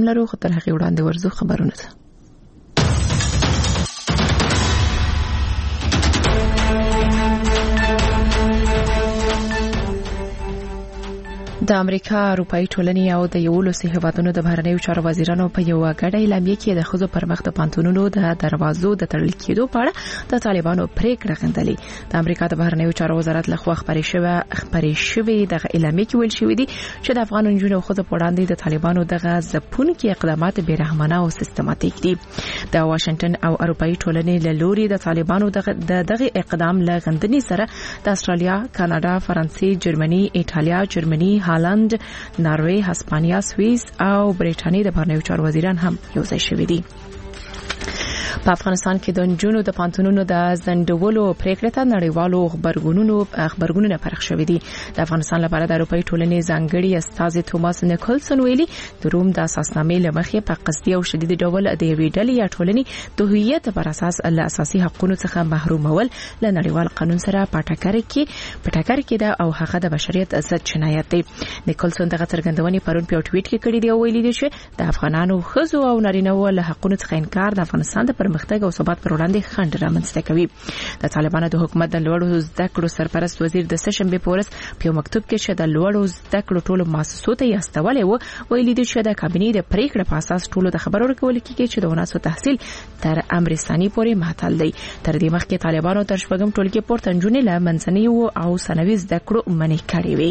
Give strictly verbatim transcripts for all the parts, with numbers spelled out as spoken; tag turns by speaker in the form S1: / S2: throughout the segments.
S1: لرو، خو تر هغه وړاندې ورزو خبرونه ده. د امریکا اروپאי ټولنې او د یولسو هیوادونو د بهرنیو چارو وزیرانو په یو غړ اعلامیه کې د خزو پر مخ د پانتونونو د دروازو د تړل کېدو په اړه د طالبانو پریکړه غندلې. د امریکا د بهرنیو چارو وزارت لخوا خبرې شوې خبرې شوې د اعلامیه کې ویل شوې دي چې د افغان نجونو خزو په وړاندې د طالبانو دغه ځپونکي اقدامات بیرحمانه او سیستماتیک دي. د واشنگټن او اروپאי ټولنې له لوري د طالبانو د دغه اقدام له غندنې سره د استرالیا، کاناډا، فرانسې، جرمني، ایټالیا، جرمني، هالند، ناروې، هسپانیا، سوئیس او برېټانیا د بهرنیو چارو وزیران هم یو ځای شوي دي. په افغانستان کې د نجونو د پانتونونو د زندولو پریکړه ته نړیوالو خبرګونونو خبرګونونه پرخ شوې دي. د افغانستان لپاره د اروپאי ټولنې ځانګړي استاذ توماس نیکلسن ویلي د روم د اساسنامې لمخې په قصدي او شدید ډول د یوې ډلې یا ټولنې د هویت پر اساس له اساسي حقوقو څخه محرومول له نړیوال قانون سره پټکر کې پټکر کې ده او هغه د بشریت ضد جنایت دی. نیکلسن دغه څرګندونې پرون په ټویټ کې کړې دی او ویلي دی چې د افغانانو خزو او نارینه‌و له حقوقو څخه انکار د افغانستان د پرمختګ او ثبات پر وړاندې خنډ رامنځته کوي. د طالبانو د حکومت د لوړو زده کړو سرپرست وزیر د سشنبه په ورځ په مکتوب کې چې د لوړو زده کړو ټولو مؤسسو ته یاستولې و ویلي دي چې د کابینې د پریکړې په اساس ټولو د خبرو ورکول کېږي چې د وناسو تحصیل تر امر ثاني پورې معطل دی. تر دې مخکې طالبانو تر شپږم ټولګي پورته نجونې له منځنۍ او ثانوي زده کړو منع کړې وي.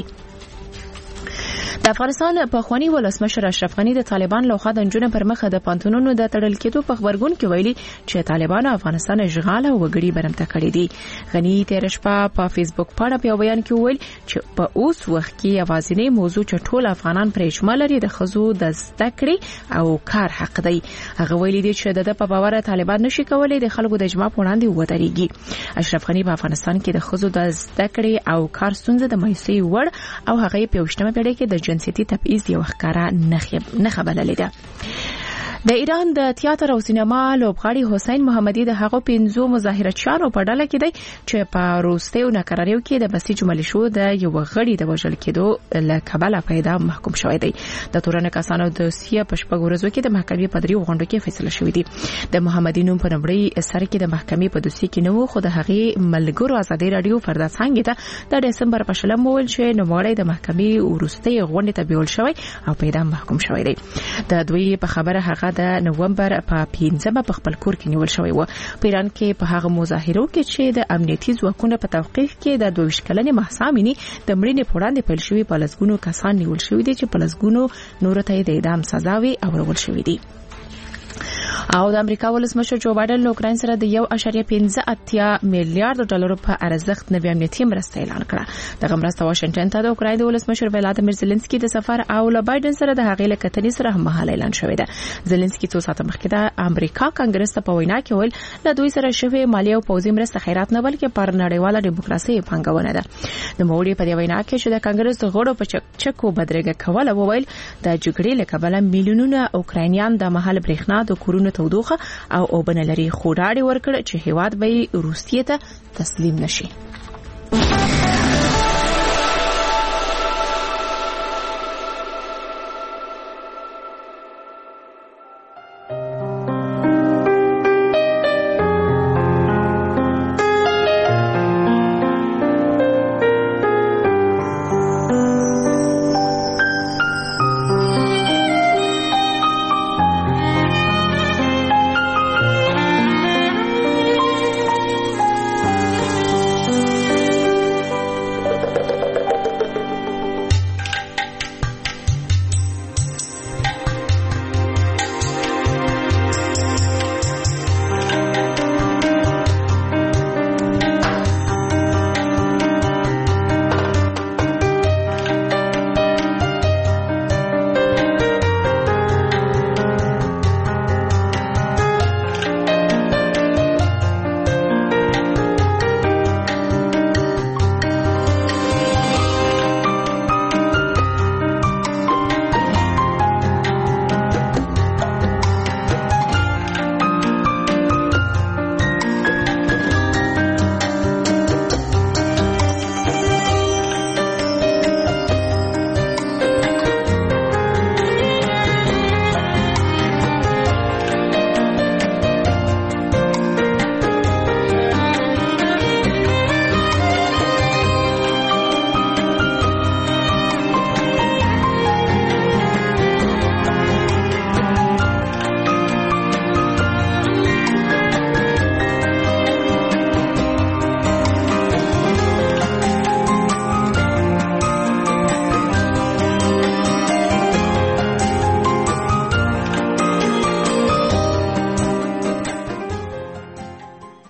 S1: د افغانستان په خواني ولسمشر اشرف غنی د طالبان لوخه د نجونو پر مخ د پانتونونو د تړل کېدو په خبرګون کې ویلي چې طالبان افغانستان اشغال او وګړي برمته کړی دي. غنی تیر شپه په فیسبوک باندې په بیان کې ویل چې په اوس وخت کې اوازینې موضوع چې ټول افغانان پرې شمول لري د خزو د زده کړې او کار حق دی. هغه ویلي دي چې د په باور طالبان نشي کولای د خلکو د اجماع په وړاندې ودرېږي. اشرف غنی په افغانستان کې د خزو د زده کړې او کار ستونزې د مایوسۍ وړ او هغه په وشتمه پیړۍ کې د جنسيتي تبعیض یو ښکارا نښه بللې ده. د ایران د تیاتر او سینما لوبغاړي حسین محمدي د هغو پنځو مظاهرچیانو په ډله کې دی چې په روسیې ناکراریو کې د بسیج ملیشو د یو غړي د وژل کېدو له کبله په اعدام محکوم شوی دی. د تورن کسانو د سیه په شپږ ورځو کې د محکمې په دریو غونډو کې فیصله شوې دي. د محمدي نوم په نمبرې سر کې د محکمې په دوسیه کې نو خو د هغې ملګرو ازادي رادیو فردا څنګه ته د دسمبر په شلم ویل چې نوموړی د محکمې ورستۍ غونډې ته بیول شوی او په اعدام محکوم شوی دی. د دوی په خبره هغه د نومبر په پنځمه په خپل کور کې نیول شوی و. په ایران کې په هغه مظاهرو کې چې د امنیتي ځواکونو په توقیف کې د دوه کلنې محسامینی د مړینې په وړاندې پیل شوی په لسګونو کسان نیول شوی دي چې په لسګونو نور ته د اعدام سزا وي او ورول شوی دي. او د امریکا ولسمشر جو بایدن له اوکراین سره د یو اعشاریه پنځه اتیا میلیارډ ډالر په ارزښت نوي امنیتي مرسته اعلان کړه. دغه مرسته واشنگټن ته د اوکراین د ولسمشر ولادیمیر زيلنسکي د سفر او له بایدن سره د هغې لکتنې سره هم مهال اعلان شوی دی. زيلنسکي څو ساعته مخکې د امریکا کانګرس ته په وینا کې ویل له دوی سره شوی مالی او پوځي مرسته خیرات نه بلکې پر نړیواله ډیموکراسي پنګونه ده. د موړي په وینا کې چې د کانګرس غړو په چک چکو بدرګه کوله وویل د جګړې له کبله میلیونونه اوکراینیان د محل برېښنا د کورونو تودوخه او اوبنه لري خو ډاډ ورکړ چې هیواد به روسیې ته تسلیم نشي.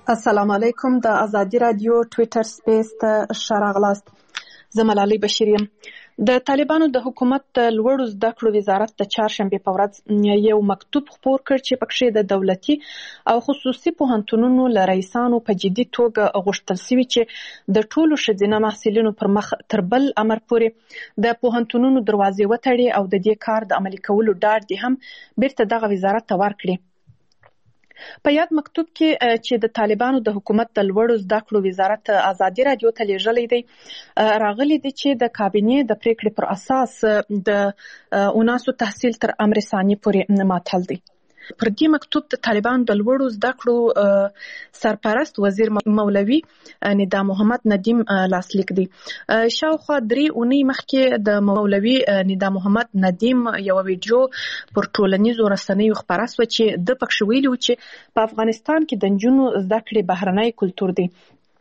S2: السلام علیکم. د ازادي رادیو ټویټر سپیس ته ښه راغلاست. زه ملالۍ بشیر یم. د طالبانو د حکومت د لوړو زده کړو وزارت د چهارشنبې په ورځ یو مکتوب خپور کړ چې پکې د دولتي او خصوصي پوهنتونونو له رئیسانو په جدي توګه غوښتل شوي چې د ټولو ښځینه محصلینو پر مخ تر بل امر پورې د پوهنتونونو دروازې وتړي او د دې کار د عملي کولو ډاډ دې هم بیرته دغه وزارت ته ورکړي. په یاد مکتوب کې چې د طالبانو د حکومت د لوړو زده کړو وزارت ازادي رادیو ته لیږلی دی، راغلی دی چې د کابینې د پریکړې پر اساس د اوناسو تحصیل تر امر ثاني پورې ماتل دی. پر دې مکتوب د طالبانو د لوړو زده کړو سرپرست وزیر مولوي ندا محمد ندیم لاسلیک دی. شاوخوا درې اونۍ مخکې د مولوي ندا محمد ندیم یو ویډیو پر ټولنیزو رسنیو خپاره شوه چې د پکې ویلي و چې په افغانستان کې د نجونو زده کړې بهرنی کلتور دی.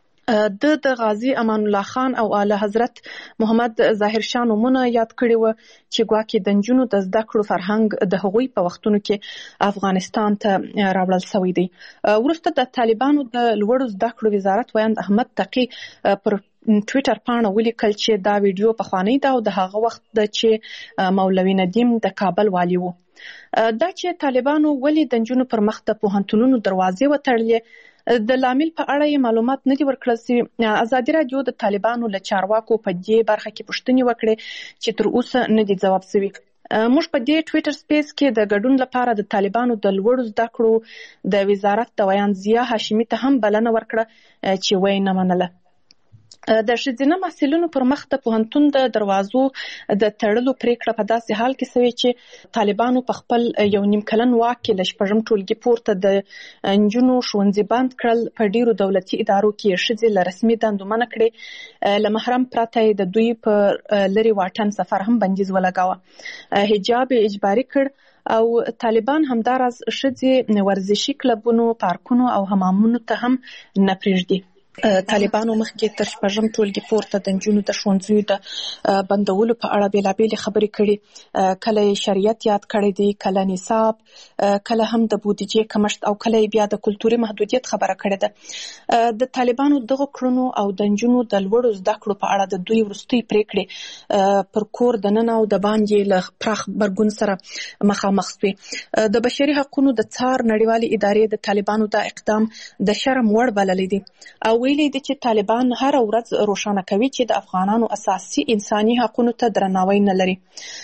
S2: د د غازی امان الله خان او اعلی حضرت محمد ظاهر شاه نومونه یاد کړي و چې ګواکې د نجونو د زده کړو فرهنګ د هغوی په وختونو کې افغانستان ته راوړل شوی دی. وروسته د طالبانو د لوړو زده کړو وزارت ویاند احمد تقی پر ټویټر پاڼه ولیکل چې دا ویډیو پخوانی ده او د هغه وخت د چې مولوي ندیم د کابل والی و. دا چې طالبانو ولې د نجونو پر مخ د پوهنتونونو دروازې وتړلې د لامل په اړه یې معلومات نه دي ورکړل شوي. ازادي رادیو د طالبانو له چارواکو په دې برخه کې پوښتنې وکړې چې تر اوسه نه دي ځواب شوي. موږ په دې ټویټر سپیس کې د ګډون لپاره د طالبانو د لوړو زده کړو د وزارت د ویاند ضیا هاشمي ته هم بلنه ورکړه چې وایي نه منله. د ښځینه محصلینو پر مخ د پوهنتون د دروازو د تړلو پریکړه په داسې حال کې شوې چې طالبانو په خپل یو نیم کلن واک کې له شپږم ټولګي پورته د نجونو ښوونځي بند کړل. په ډیرو دولتي ادارو کې ښځې له رسمي دندو منع کړې. له محرم پرته د دوی په لري واټن سفر هم بندیز ولګاوه. حجاب اجباري کړ او طالبان همداراز ښځې ورزشي کلبونو، پارکونو او حمامونو ته هم نه پرېږدي. طالبانو مخکې تر شپږم ټولګي پورته د نجونو د ښوونځیو د بندولو په اړه بېلابېلې خبرې کړي. کله یې شریعت یاد کړی دی، کله نصاب، کله هم د بودیجې کمښت او کله یې بیا د کلتوري محدودیت خبره کړې ده. د طالبانو دغه کړنو او د نجونو د لوړو زده کړو په اړه د دوی وروستۍ پریکړې پر کور دننه او د باندې له پراخ غبرګون سره مخامخ شوې. د بشري حقوقو د څار نړیوالې ادارې د طالبانو دا اقدام د شرم وړ بللی دی او ویلي دي چې طالبان هر ورځ روښانه کوي چې د افغانانو اساسي انساني حقوقو ته درناوی نه لري.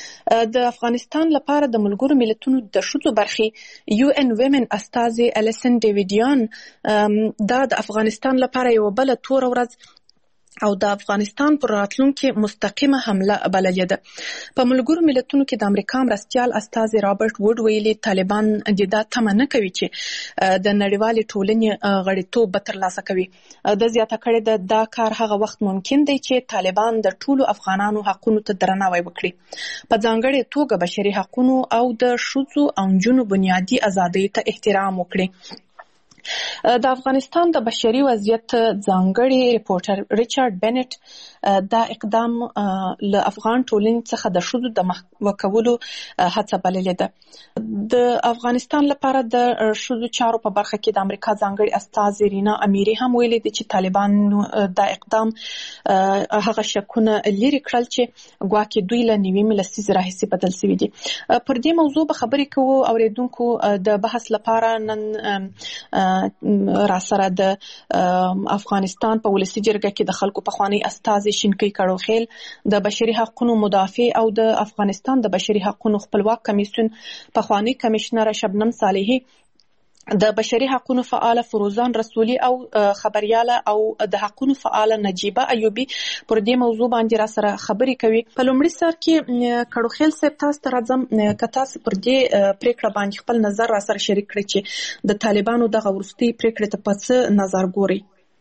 S2: د افغانستان لپاره د ملګرو ملتونو د ښځو برخې یو ان ویمن استازي الیسن ډیویډیان دا د افغانستان لپاره یو بل تور ورځ او د افغانستان پر راتلونکي مستقیمه حمله بللې ده. په ملګرو ملتونو کې د امریکا مرستیال استازي رابرټ ووډ ویلي طالبان د دا تمه نه کوي چې د نړیوالې ټولنې غړیتوب به ترلاسه کوي. د زیاته کړې ده دا کار هغه وخت ممکن دی چې طالبان د ټولو افغانانو حقونو ته درناوی وکړي، په ځانګړې توګه بشري حقونو او د ښځو او نجونو بنیادي ازادۍ ته احترام وکړي. د افغانستان د بشري وضعیت ځانګړي ریپورټر ریچارډ بینټ دا اقدام له افغان ټولنې څخه د ښځو د محوه کولو هڅه بللې ده. د افغانستان لپاره د ښځو چارو په برخه کې د امریکا ځانګړي استازي رینا امیري هم ویلي دي چې طالبانو دا اقدام هغه شکونه لري کړل چې ګواکې دوی له نیوي لسیزې راهیسې بدل شوي دي. پر دې موضوع به خبرې کوو اوریدونکو د بحث لپاره نن را سره د افغانستان په ولسي جرګه کې د خلکو پخوانی استازي شینکی کړوخیل، د بشري حقوقو مدافع او د افغانستان د بشري حقوقو خپلواک کمیسیون پخوانی کمشنر شبنم صالحي، د بشري حقوقو فعال فروزان رسولي او خبرياله او د حقوقو فعال نجيبه ایوبي پر دې موضوع باندې را سره خبرې کوي. په لومړي سر کې کړوخیل صاحب تاسو ته راځم که تاسو پر دې پریکړه باندې خپل نظر را سره شریک کړئ چې د طالبانو دغه وروستۍ پریکړې ته په څه نظر ګوري.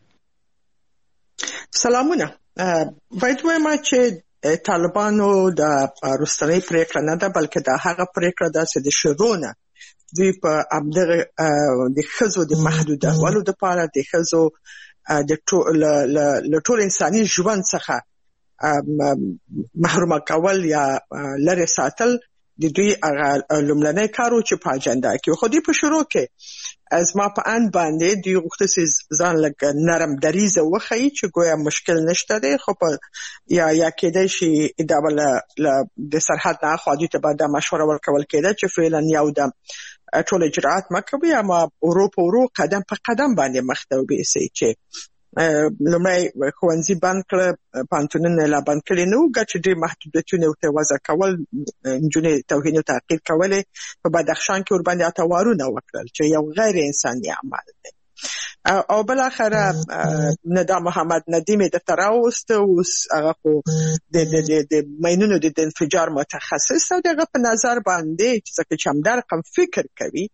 S3: سلامونه. باید وایم چې طالبانو د وروستۍ پریکړه نه ده بلکې د هغه پریکړه ده چې د شرونه دوی په ابدغه د خزو د محدودولو د پاره د خزو د ټول له ټول انساني ژوند څخه محروم کول یا لری ساتل د دوی هغه لومړنی کار و چې په اجنډا کې خو دوی په شروع کې از ما په ان باندې دوی غوښتل ځان لکه نرم دریزه وخی چې ګویا مشکل نشته دی خو په یا یا کېدای شي دا بل د سرحد نه خو دوی ته به د مشوره ورکول کېده چې فعلا یو د ټول اجراءات مکوي اما اروپا ورو قدم په قدم باندې مخ ته وبېسي چې لومړی ښوونځي بند کړه پانتونونه لا بند کړي نو ګټ ډېر محدودیتونه ورته وضع کول نجونې توهین او تحقیر کولې په بدخشان کې ورباندې اتوارونه وکړل چې یو غیر انساني عمل دی او بل اخره ندا محمد ندیم د تراوست اوس هغه خو د د د ماینونو د انفجار متخصص او دغه په نظر باندې چې څنګه چې هم در قم فکر کوي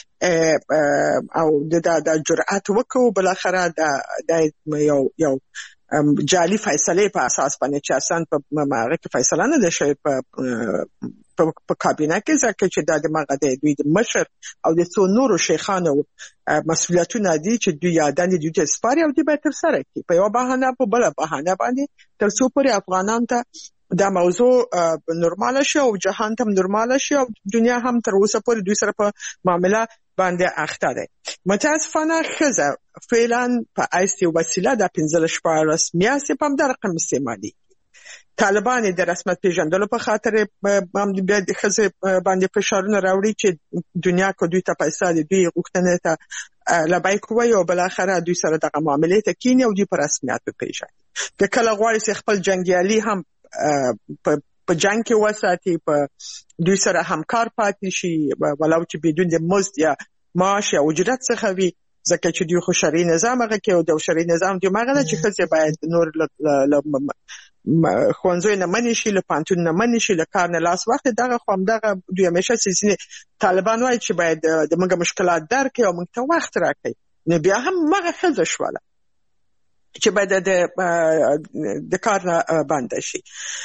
S3: او د د جرأت وکړو بل اخره د یو یو جعلي فیصله په اساس باندې چې اسان په ماغه کې فیصله نه ده شوی په په کابینه کې ځکه چې د دماغه د دوی د مشر او د څو نورو شیخانو مسؤلیتونه دي چې دوی یادان دي د سپاری او د به تر سره کې په یو بهانه په بل بهانه باندې تر څو پورې افغانان ته دا موضوع نورمال شي او جهان ته نورمال شي او دنیا هم تر اوسه پورې دوی سره په معاملې باندې اخته ده متاسفانه خزه فعلا په ایستي وسیله د پنځل شپږ میاشتې په هم د رقم استعمالي طالبان د رسمیت پیژندلو په خاطر باندې د خزه باندې فشارونه راوړي چې دنیا کو دوی ته پیسې د دوی غوښتنې ته لبای کوي او بل اخره دوی سره د معاملې ته کینی او دوی په رسمیت پیژني د کله غواړي چې خپل جنگیالي هم په جنگ کې وساتي په دوی سره همکار پاتې شي ولو چې بدون د مزد یا معاش یا اجرت څخه وي ځکه چې دوی خو شرعي نظام هغه کې او د شرعي نظام دوی مغه چې خزه باید نور خوانزوی نه منی شي له پانتون نه منی شي له کار نه لاس وخت دغه خو هم دغه دوی همیشه سیسینه طالبان وایي چې باید د موږ مشکلات درک او موږ ته وخت راکړي نو بیا هم مغه خزه شواله چې باید د د کار نه بند شي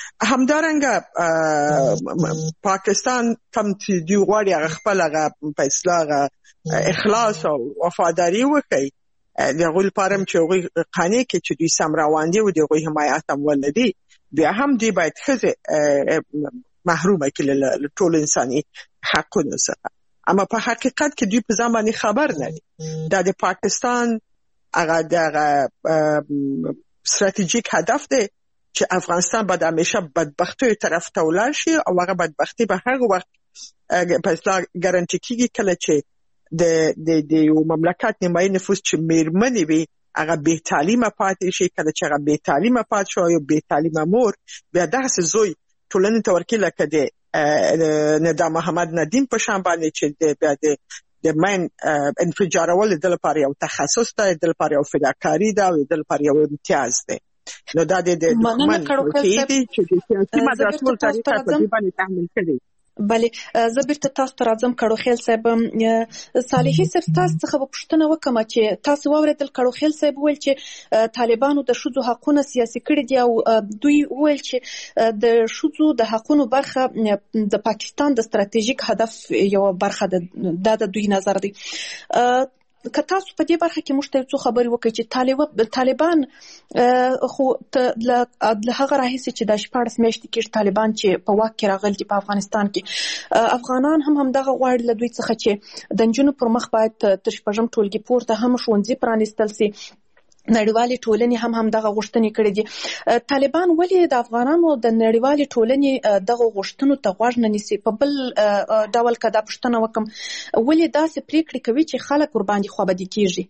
S3: همدارنګه پاکستان کم چې دی غواړي خپل هغه فیصله اخلاص او وفاداری وکړي دغه لپاره چې هغه قانې کې چې دوی سم روان دي او دغه حمایت هم ولدي بیا هم دی باید خزه محرومه کړي له ټول انساني حقونو څخه اما په حقیقت کې دوی په ځان باندې خبر نه دي دا د پاکستان هغه د ستراتیژیک هدف دی چې افغانستان به همیشه بدبختی طرف ته ولاړ شي او هغه بدبختی به هر وخت په اصطلاح ګارانټي کیږي کله چې د د د یو مملکت نیمایي نفوس چې میرمنې وي هغه به تعلیمه پاتې شي کله چې هغه به تعلیمه پاتې شي او به تعلیمه مور بیا داسې زوی ټولنې ته ورکړي لکه د ندا محمد ندیم په شان باندې چې د بیا د د مین انفجارول د لپاره یو تخصص دی د لپاره یو فداکاری دی او د لپاره یو امتیاز دی نو دا د دښمن چې د سیاسي مدرسو تاریخ په دې باندې تحمیل کړي
S2: بله زه بیرته تاسو ته راځم کړوخیل صاحب صالحي صاحب تاسو څخه په پوښتنه وکم چې تاسو واوریدل کړوخیل صاحب ویل چې طالبانو د شذو حقوقونه سیاسي کړي دي او دوی ویل چې د شذو د حقوقو برخه د پاکستان د ستراتیژیک هدف یو برخه ده د دوی نظر دی که تاسو په دې برخه کې موږ ته څه خبرې وکړي چې طالب طالبان خو له هغه راهیسې چې د شپږ میاشتې کې طالبان چې په واک کې راغلي په افغانستان کې افغانان هم هم دغه غواړي له دوی څخه چې د نجونو پر مخ باید تر شپږم ټولګي پورته هم ښوونځي پرانیستل سي نړیوالې ټولنې هم هم دغه غوښتنې کړې دي طالبان ولې د افغانانو د نړیوالې ټولنې دغه غوښتنو ته غوږ نه نیسي په بل ډول که دا پوښتنه وکم ولې داسې پریکړې کوي چې خلک ورباندې خوابدي کیږي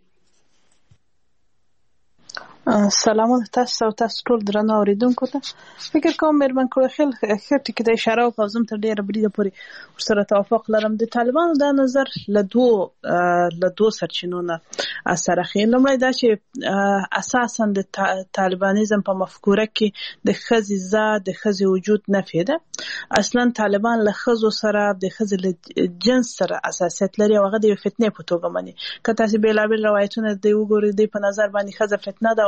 S4: سلام تاسو او تاسو ټول درنو اوریدونکو ته فکر کوم مېرمن کړوخیل خیر ټکی د اشاره او پوزم تر ډیره بریده پورې سره توافق لرم د طالبانو د نظر له دوه له دوه سرچینو نه اثر اخی لمړی دا چې اساسا د طالبانیزم په مفکوره کې د خزي ذات د خزي وجود نفي ده اصلا طالبان له خزو سره د خزي له جنس سره اساسیت لري او هغه د فتنې په توګه مني که تاسو بیلابل روایتونه دی وګورئ د په نظر باندې خزه فتنه ده او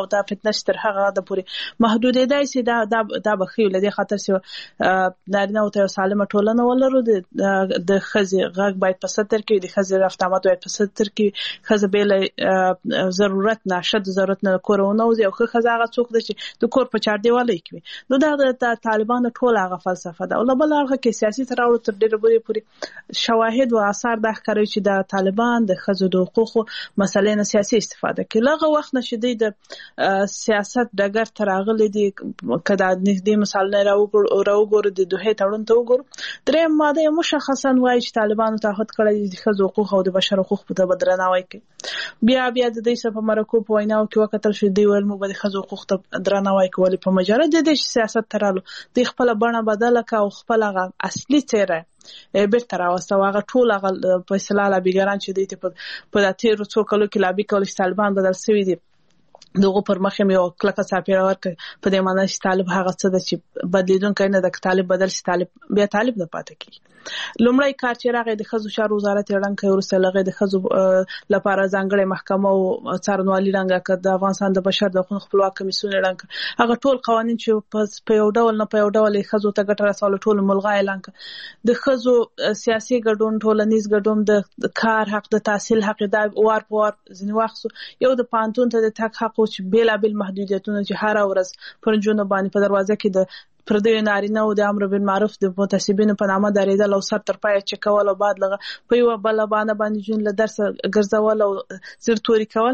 S4: دا فتنه تر هغه د پورې محدودېدای شي. دا دا دا بخیو لدی خاطر چې نارینه او ته سالمه ټولنه ولرو. د د خزي غږ باید په ستر کې د خزي رفتامات باید په ستر کې خزه بیل ضرورت نشد ضرورت نه کورونه او یو خزه هغه څوک د چې د کور په چار دیواله کې نو دا د طالبانو ټول هغه فلسفه ده. او بل هغه کې سیاسي تراوړ تر ډیره پورې شواهد او آثار د ښکاري چې د طالبان د خزو د حقوقو مسلې نه سیاسي استفاده کوي. لغه وخت نشي د سیاست ډګر تراغلي دي کدا نږدې مثال نه راوګور راوګور د دوه تړون ته وګور. درې ماده مشخصا وایي چې طالبانو تعهد کړی د خزو حقوق او د بشر حقوق په درناوي کوي. بیا بیا د دې په مرکو په ویناو کې وکتل شو دی ول مو به خزو حقوق ته درناوي کوي په مجرد د سیاست ترالو د خپل بڼه بدله کا او خپل اصلي څیره بیرته راوسته. هغه ټول هغه فیصله لا بیګران چې دی په تیر څو کلو کې لابي کول چې طالبان بدل شوی دي دغه پر مخ یې یو کلکه صافي ورکړ په دې معنی چې طالب هغه څه د چې بدلیدونکو نه د طالب بدل شي طالب بیا طالب نه پاتې کی. لومړی کار چې راغی د خزو شار وزارت اعلان کړ ورسره لغه د خزو لپاره ځانګړي محکمه او څارنوالي رنګه کړ د افغانستان د بشر د حقوقو خپلواک کمیسیون اعلان کړ. هغه ټول قوانين چې په یو ډول نه په یو ډول خزو ته ګټه رسول ټول ملغا اعلان کړ. د خزو سیاسي ګډون ټولنیز ګډون د کار حق د تحصیل حق د وار په وار ځنی واخصو یو د پانتون ته د تک حق او چې بیل بیل محدودیتونه چې هر ورځ پر جنونو باندې په دروازه کې د پردوی نارینه او د امر بالمعروف د متسبین په نامه درېدل او سر تر پای چې کول او بعد لغه په یو بل باندې باندې جون له درس ګرځول او زیر توري کول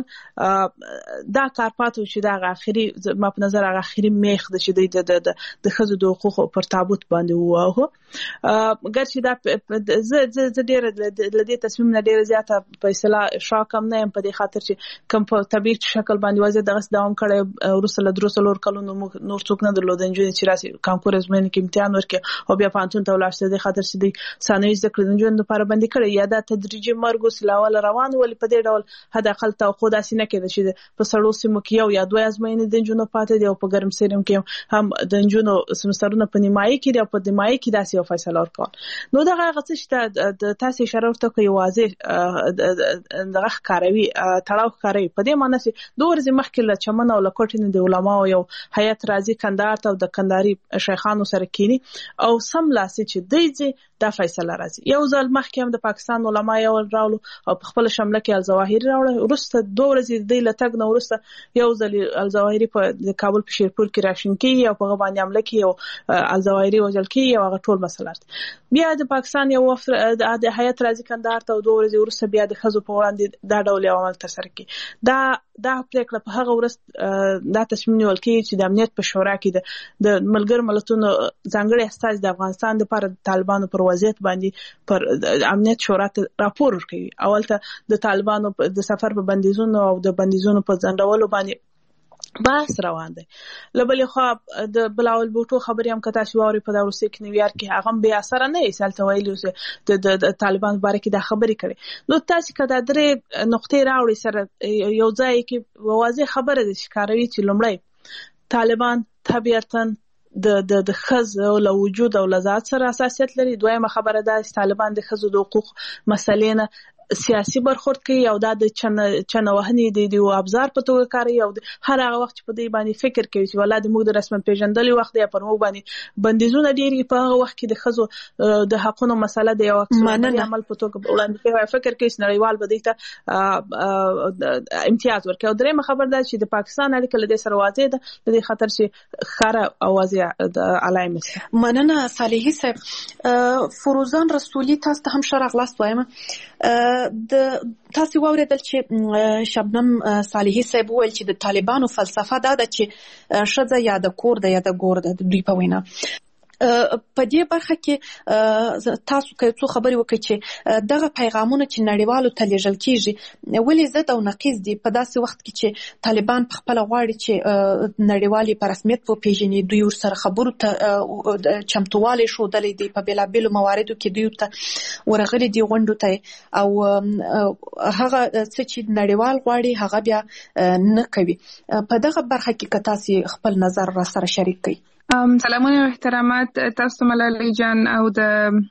S4: دا کار پاتو چې دا اخري ما په نظر هغه اخري میخ د شې د د خزو د حقوقو پر تابوت باندې وو. ګرچې دا ز ز ډېر د دې تصمیم نه ډېر زیاته فیصله شاکم نه په دې خاطر چې کوم په طبيعي شکل باندې وځي دغه دوام کړي ورسره درسل ور کلو نور څوک نه درلودل چې راسي کانکور ازمن کې امتحان ورکړي او بیا پانتون ته ولاړ شي د خاطر چې د ثانوي ذکر د ژوند لپاره باندې کړي یا د تدریجي مرګ سلاول روان ول په دې ډول حد اقل توقع داسې نه کېده چې په سړو سیمو کې یو یا دوه ازمن د ژوند پاتې دی او په ګرم سیرم کې هم د ژوند سمسترونه په نیمایي کې دی او په نیمایي کې داسې یو فیصله ورکړ. نو دغه غڅ چې د تاسو اشاره ورته کوي واضح دغه ښکاروي تړاو ښکاروي په دې معنی چې دوه ورځې مخکې له چمن او لکوټین د علماء یو هیئت راځي کندهار ته د کندهاري شیخانو سره کینی او سم لاسي چې دیږي دا فیصله راځي. یو ځل مخکې هم د پاکستان علماء یو راولو او په خپل شمله کې الظواهری راوړل ورسته دوه ورځې د لټګ نو ورسته یو ځل الظواهری په د کابل په شیرپور کې راشن کې او په باندې عمله کې او الظواهری وجل کې یو هغه ټول مسلات بیا د پاکستان یو وفد د هیئت راځي کندهار ته دوه ورځې ورسته بیا د خزو په وړاندې دا ډول عمل تر سره کې دا دا پریکړه په هغه ورځ دا تصمیم نیول کېږي چې د امنیت په شورا کې د ملګر ملتونو ځانګړي استازي د افغانستان لپاره طالبانو پر وضعیت باندې پر امنیت شورا ته راپور ورکوي. اول ته د طالبانو د سفر په بندیزونو او د بندیزونو په ځنډولو باندې بحث روان دی. لبلې خو د بلاول بوټو خبري هم کتا شو اوري په دروسي کې نیویارک کې هغه به اثر نه ایسالته ویلو چې د طالبان باره کې د خبري کړي. نو تاسو کدا درې نقطې راوړي سره یو ځای کې واضح خبره ده چې کاروي چې لومړی طالبان طبيعتاً د د د خز او له وجود او لذات سره اساسیت لري. دویمه خبره ده چې طالبان د خزو د حقوق مسلې نه سیاسي برخورد کوي او دا د چن چن وهني دي دی او ابزار په توګه کوي او هر هغه وخت په دې باندې فکر کوي چې ولادت موږ د رسمن پیژندلې وخت یا پر موږ باندې بندیزونه ډیری په هغه وخت کې د خزو د حقونو مسله دی او اکثر عمل په توګه وړاندې کوي فکر کوي چې نړیوال به دې امتیاز ورکړي. او درېمه خبر ده چې د پاکستان اړیکه له دې سره واضح ده د دې خطر چې خره اوازې د علامه
S2: مننه صالحي صاحب. فروزان رسولي تاسو ته هم شرغ لاس وایم د تاسو واوریدل چې شبنم صالحي صاحب ویل چې د طالبانو فلسفه دا ده چې شذ یا د کور د یا د ګور د دوی په وینا په دې برخه کې تاسو کوي څو خبري وکړي چې دغه پیغامونه چې نړیوالو ته لیږل کیږي ولې زد او نقیض دي په داسې وخت کې چې طالبان په خپل غواړي چې نړیوالي په رسمیت په پیژنې دوی سره خبرو ته چمتووالی شو دلې دي په بلابل مواردو کې دوی ته ورغلي دي غونډو ته او هغه څه چې نړیوال غواړي هغه بیا نه کوي. په دغه برخه کې که تاسو خپل نظر را سره شریک کړئ.
S5: سلامونه او احترامات تاسو ملالۍ جان او د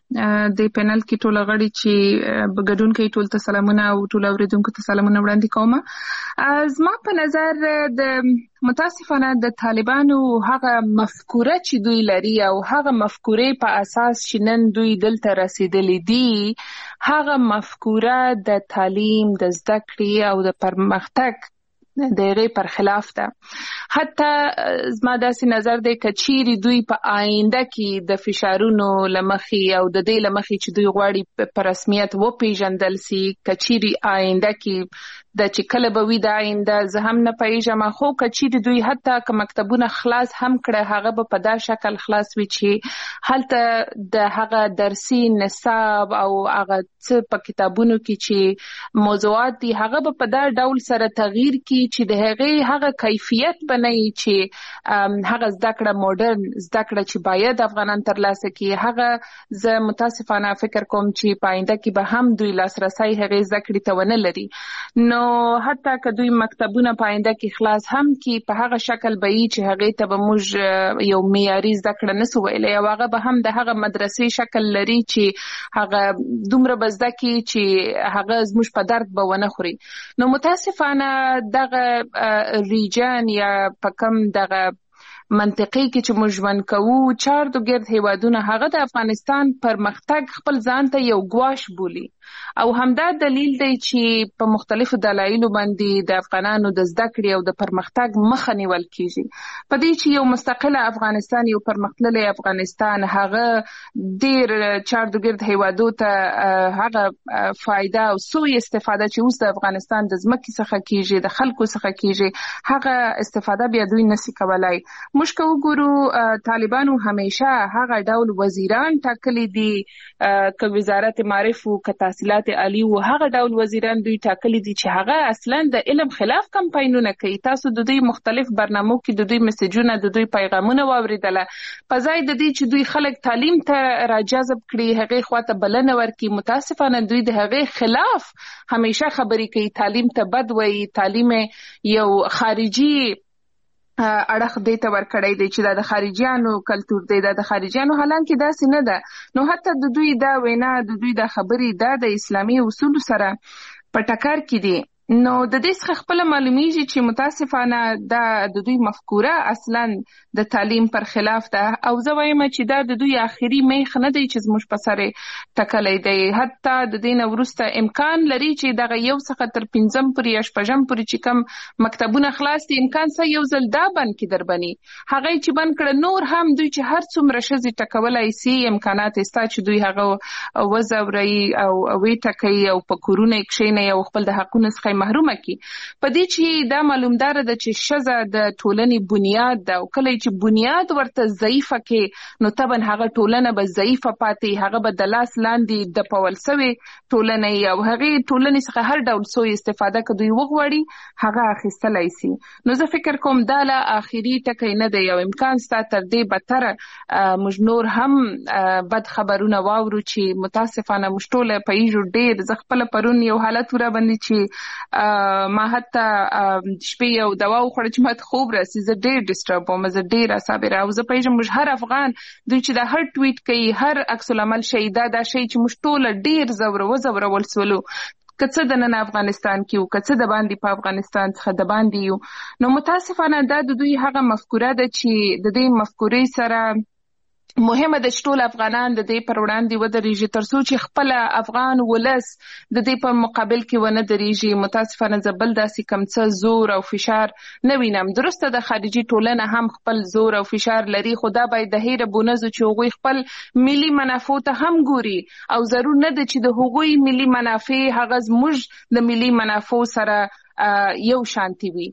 S5: د پینل کې ټول غړي چې بګډون کوي ټول ته سلامونه او ټول اوریدونکو ته سلامونه وړاندې کوم. زما په نظر د متاسفانه د طالبانو هغه مفکوره چې دوی لري او هغه مفکورې په اساس چې نن دوی دلته رسیدلي دي هغه مفکوره د تعلیم د زده کړې او د پرمختګ د هغې پر خلاف ده. حتی زما داسې نظر دی که چیرې دوی په آینده کې د فشارونو له مخې او د دې له مخې چې دوی غواړي په رسمیت وپېژندل سي، که چیرې آینده کې د چې کله به وي د آینده زه هم نه پوهېږم، خو که چیرې دوی حتی که مکتبونه خلاص هم کړه هغه به په دا شکل خلاص وي چې هلته د هغه درسي نصاب او هغه څه په کتابونو کې چې موضوعات دي هغه به په دا ډول سره تغییر کړي چې د هغې هغه کیفیت به نه وي چې هغه زده کړه موډرن زده کړه چې باید افغانان ترلاسه کړي. هغه زه متاسفانه فکر کوم چې په آینده کې به هم دوی لاسرسی هغې زده کړې ته ونه لري. نو حتی که دوی مکتبونه په آینده کې خلاص هم کړي په هغه شکل به وي چې هغې ته به موږ یو معیاري زده کړه نسو ویلی او هغه به هم د هغه مدرسې شکل لري چې هغه دومره به زده کړي چې هغه زموږ په درد به ونه خوري. نو متاسفانه دغه ریجن یا په کم دغه منطقي کې چې موږ ژوند کوو چارد و ګرد هیوادونه هغه د افغانستان پرمختګ خپل ځان ته یو ګواش بولي او همدا دلیل دی چې په مختلفو دلایلو باندې د افغانانو د زده کړې او د پرمختګ مخه نیول کیږي. په دې چې یو مستقله افغانستان یو پرمختللی افغانستان هغه ډیر چارد و ګرد هیوادو ته هغه فایده او سوء استفاده چې اوس د افغانستان د ځمکې څخه کیږي د خلکو څخه کیږي هغه استفاده بیا دوی نشي کولای. موږ که وګورو طالبانو همیشه هغه ډول وزیران ټاکلي دي که وزارت معارف و که تحصیلات عالی و هغه ډول وزیران دوی ټاکلي دي چې هغه اصلا د علم خلاف کمپاینونه کوي. تاسو د دوی مختلف برنامو کې د دوی مسیجونه د دوی پیغامونه واوریدله په ځای د دې چې دوی خلک تعلیم ته راجذب کړي هغې خواته بلنه ورکړي متاسفانه دوی د هغې خلاف همیشه خبرې کوي. تعلیم ته بد وایي، تعلیم یو خارجي اړخ دې ته ورکړی دی چې دا د خارجیانو کلتور دی، دا د خارجیانو حالانکې داسې نه ده. نو حتی د دوی دا وینا د دوی دا خبرې دا د اسلامي اصولو سره په ټکر کې دي. نو د دې څخه خپله معلومیږي چې متاسفانه دا د دوی مفکوره اصلا د تعلیم پر خلاف ده او زه وایم چې دا د دوی آخري میخ نه دی چې زموږ په سر ټکلی دی. حتی د دې نه وروسته امکان لري چې دغه یو څخه تر پنځم پورې یا شپږم پورې چې کوم مکتبونه خلاص دي امکان څه یو ځل دا بند کړي در بني هغه چې بند کړه نور هم دوی چې هر څومره ښځې ټکولی سي امکانات ستا چې دوی هغه وځوروي او ویې ټکوي او په کورونه یې کښېنوي او خپل د حقونو څخه محرومه کی. په دې چې دا معلومدار ده چې ښځه د ټولنې بنیاد ده او کله چې بنیاد ورته ضعیفه کې نو طبعا هغه ټولنه به ضعیفه پاتې، هغه به د لاس لاندې د پول سوې ټولنه او هغې ټولنې څخه هر ډول سوء استفاده که دوی وغواړي هغه اخیستلی سي. نو زه فکر کوم دا لا آخري ټکی نه دی او امکان ستا تر دې بدتره موږ نور هم بد خبرونه واورو چې متاسفانه موږ ټوله پوهېږو ډېر. زه خپله پرون یو حالت وراباندې چې ما حتی شپې یو دوا وخوړه چې ما ته خوب راسي زه ډېر ډسټرب وم، زه ډېر اعصاب یې را او زه پوهېږم موږ هر افغان دوی چې دا هر ټویټ کوي هر عکس العمل شي دا دا شی چې موږ ټوله ډېر ځوره وځورول سولو که څه د نن افغانستان کې و که څه د باندې په افغانستان څخه د باندې یو. نو متاسفانه دا د دوی هغه مفکوره ده چې د دې مفکورې سره مهمه ده چې ټول افغانان د دې پر وړاندې ودرېږي تر څو چې خپل افغان ولس د دې په مقابل کې ونه درېږي. متاسفانه زه بل داسې کم څه زور او فشار نه وینم. درسته د خارجي ټولنه هم خپل زور او فشار لري خو دا باید د هیره بونځو چې هغوی خپل ملي منافعو ته هم ګوري او ضرور نه ده چې د هغوی ملي منافع هغه زموږ د ملي منافعو سره یو شانتي وي.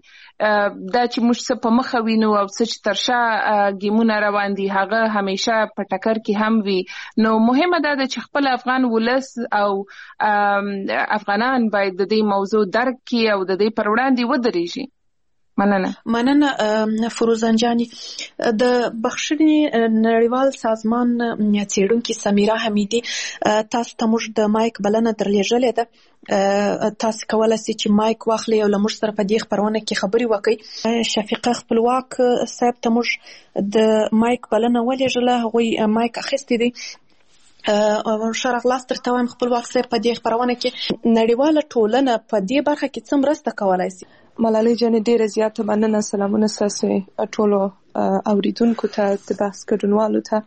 S5: دا چې موږ څه په مخه وینو او څه چې تر شا ګیمونه روان دي هغه همیشه په ټکر کې هم وي. نو مهمه دا ده چې خپل افغان ولس او افغانان باید د دې موضوع درک کړي او د دې پر وړاندې ودرېږي. مننه
S2: مننه فروزان جاني. د بخښنې نړیوال سازمان څېړونکې سمیرا حمیدي تاسو ته موږ د مایک بلنه درلېږلې ده، تاسو کولای شئ چې مایک واخلئ او له موږ سره په دې خپرونه کې خبرې وکړئ. شفیقه خپلواک صاحب ته موږ د مایک بلنه ولېږله، هغوی مایک اخیستی دی. ښه راغلاست درته وایم خپلواک صاحب، په دې خپرونه کې نړیواله ټولنه په دې برخه کې څه مرسته کولی شي؟
S6: ملالۍ جانې ډېره زیاته مننه. سلامونه ستاسو ټولو اوریدونکو ته، د بحث ګډونوالو ته.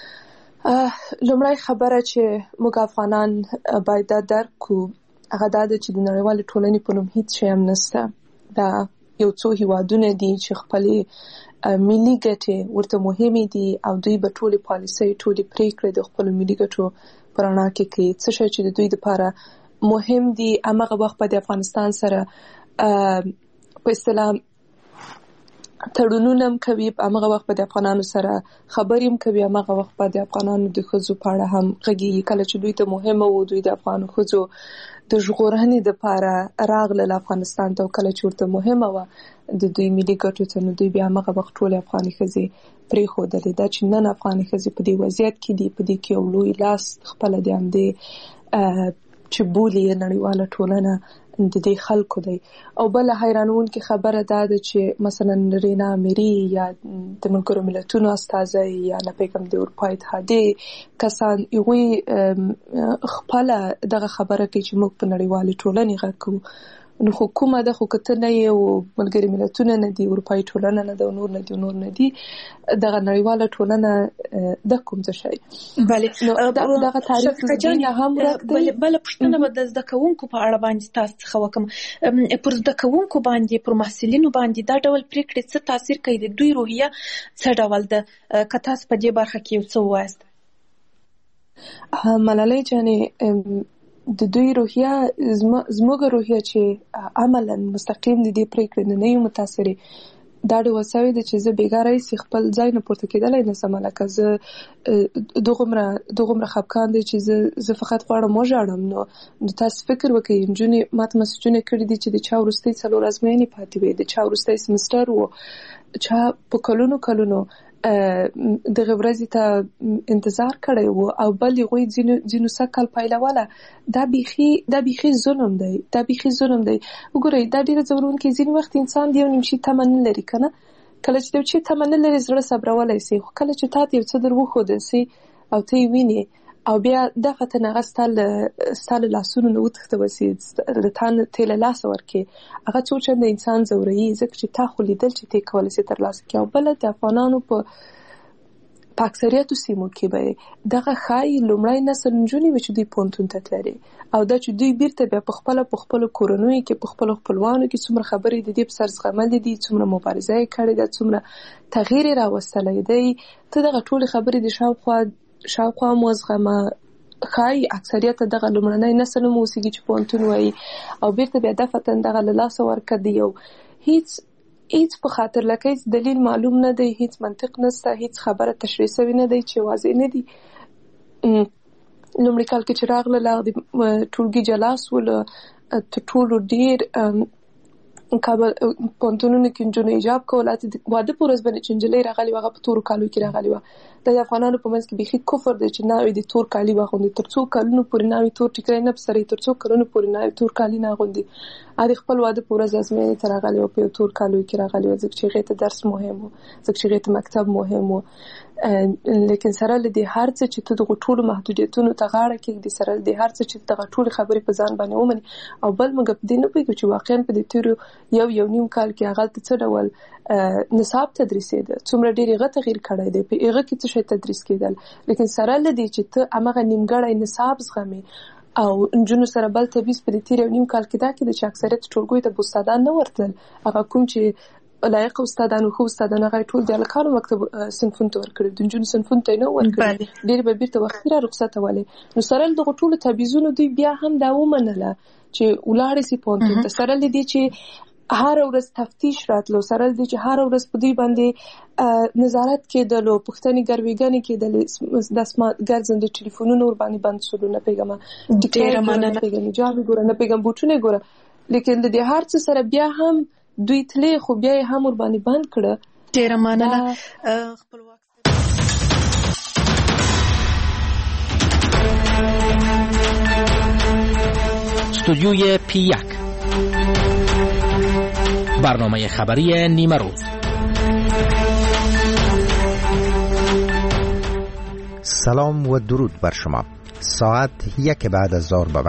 S6: لومړی خبره چې موږ افغانان باید دا درک کړو هغه دا ده چې د نړیوالې ټولنې په نوم هیڅ شی هم نشته. دا یو څو هیوادونه دي چې خپلې ملي ګټې ورته مهمې دي او دوی به ټولې پالیسۍ ټولې پریکړې د خپلو ملي ګټو په رڼا کې کوي. څه شی چې د دوی لپاره مهم دي هماغه وخت په د افغانستان سره په اصطلاح تړونونه هم کوي، هماغه وخت په د افغانانو سره خبرې هم کوي، هماغه وخت په د افغانانو د ښځو په اړه هم غږیږي. کله چې دوی ته مهمه وو دوی د افغانو ښځو د ژغورنې دپاره راغلل افغانستان ته، او کله چې ورته مهمه وه د دوی ملي ګټو ته، نو دوی بیا هماغه وخت ټولې افغاني ښځې پرېښودلې. دا چې نن افغاني ښځې په دې وضعیت کې دي، په دې کې یو لوی لاس خپله د همدې چې بولي نړیواله ټولنه د دې خلکو دی. او بله حیرانونکې خبره دا ده چې مثلا رینا امیري یا د ملګرو ملتونو استازی یا نپوهېږم د اروپا اتحادیې کسان، هغوی خپله دغه خبره کوي چې موږ په نړیوالې ټولنې غږ کوو. نو خو کومه ده؟ خو که ته نه یې او ملګري ملتونه نه دي، اروپایي ټولنه نه ده، نور نه دي نور نه دي دغه نړیواله ټولنه د کوم څه شی؟
S2: بله
S6: دغه تعریف ځینې هم ورک دی.
S2: بله پوښتنه به د زده کوونکو په اړه باندې تاسو څخه وکړم. پر زده کوونکو باندې، پر محصلینو باندې دا ډول پریکړې څه تاثیر کوي؟ د دوی روحیه څه ډول ده؟ که تاسو په دې برخه کې یو څه ووایاست.
S6: ملالۍ جانې د دوی روحیه زموږ روحیه چې عملا مستقیم د دې پریکړې نه یو متاثرې، دا ډول سوې ده چې زه بېګا رئیسي خپل ځای نه پورته کېدلی نشم. لکه زه دغومره دغومره خفګان دی چې زه زه فقط غواړم وژاړم. نو نو تاسو فکر وکړئ، نجونې ماته مسجونه کړي دي چې د چا وروستۍ څلور ازموینې پاتې وي، د چا وروستی سمستر و، چا په کلونو کلونو دغه ورځې ته انتظار کړی و، او بل هغوی ځینو ځینو سږ کال پیلوله. دا بیخي دا بیخي ظلم دی، دا بیخي ظلم دی. وګورئ دا ډېره ځورونکې، ځینې وخت انسان د یو نیم شي تمه نه لري که نه. کله چې د یو شي تمه نه لري زړه صبرولی سي، خو کله چې تا ته یو څه در وښودل سي او ته یې وینې او بیا دغه هغه ستا له لاسونو نه وتښتول سي، له تا نه ته له لاسه ورکړې، هغه څو چنده انسان ځوروي، ځکه چې تا خو لیدل چې ته یې کولی سي ترلاسه کړې. او بله د افغانانو په په اکثریتو سیمو کې به دغه ښایي لومړی نسل نجونې وي چې دوی پوهنتون ته تللې، او دا چې دوی بیرته بیا په خپله په خپلو کورنیو کې په خپلو خپلوانو کې څومره خبرې د دې په سر زغملې دي، څومره مبارزه یې کړې ده، څومره تغییر یې راوستلی دی، ته دغه ټولې خبرې د شاوخوا شاوخوا مو زغمه. ښایي اکثریت دغه لومړنی نسل هم اوسېږي چې پوهنتون وایي، او بیرته بیا دفتن دغه له لاسه ورکړه د یو هیڅ هیڅ په خاطر لکه هیڅ دلیل معلوم نه دی، هیڅ منطق نشته، هیڅ خبره تشریح شوې نه دی چې واضح نه دي. لومړي کال کې چې راغله هغه د ټولګي جلا سول، تر ټولو ډېر کابل پوهنتونونو کې نجونو حجاب کوله، واده په ورځ باندې چې نجلۍ راغلې وه هغه په تورو کالو کې راغلې وه. دا د افغانانو په منځ کې بیخي کفر دی چې ناوې د تور کالي واغوندي، تر څو کلونو پورې ناوې تور ټیکری نه په سر یې، تر څو کلونو پورې ناوې تور کالي نه اغوندي. هغې خپل واده په ورځ ازموینې ته راغلې وه، په یو تور کالو کې راغلې وه، ځکه چې هغې ته درس مهم و، ځکه چې هغې ته مکتب مهم و. لیکن سره له دې هر څه چې ته دغو ټولو محدودیتونو ته غاړه کېږدي، سره له دې هر څه چې دغه ټولې خبرې په ځان باندې ومنې، او بل موږ په دې نه پوهېږو چې واقعا په دې تېرو یو یو نیم کال کې هغلته څه ډول نصاب تدریسېده، څومره ډېر هغه تغییر کړی دی، په هغه کې څه شی تدریس کېدل. لیکن سره له دې چې ته هماغه نیمګړی نصاب زغمې او نجونو سره بل تبعیض په دې تېر یو نیم کال کې دا کېده چې اکثریت ټولګیو ته به استادان نه ورتلل، هغه کوم چې لایق استادانو خو استادان هغه ټول د هلکانو مکتب صنفونو ته ورکړي، د نجونو صنفونو ته یې نه ورکړي، ډېرې به بېرته وختي را رخصتولې. نو سره له دغو ټولو تبعیضونو دوی بیا هم دا ومنله چې ولاړې سي پوهنتون ته، سره له دې چې هر ورځ تفتیش راتلو، سره له دې چې هر ورځ په دوی باندې نظارت کېدلو، پوښتنې ګروېږنې کېدلې، داسې ګرځنده ټلیفونونه ورباندې بند شولو، نه پوهېږم ډېره مننه، نه پوهېږم حجاب یې ګوره، نه پوهېږم بوټونه یې ګوره. لیکن د دې هر څه سره بیا هم دوی تلې خو بیا یې هم ور باندې بند کړه.
S2: ډیره مننه. خپلواک
S7: استودیوی پی یک، برنامه خبری نیمه روز.
S8: سلام و درود بر شما. ساعت یک بعد از ظهر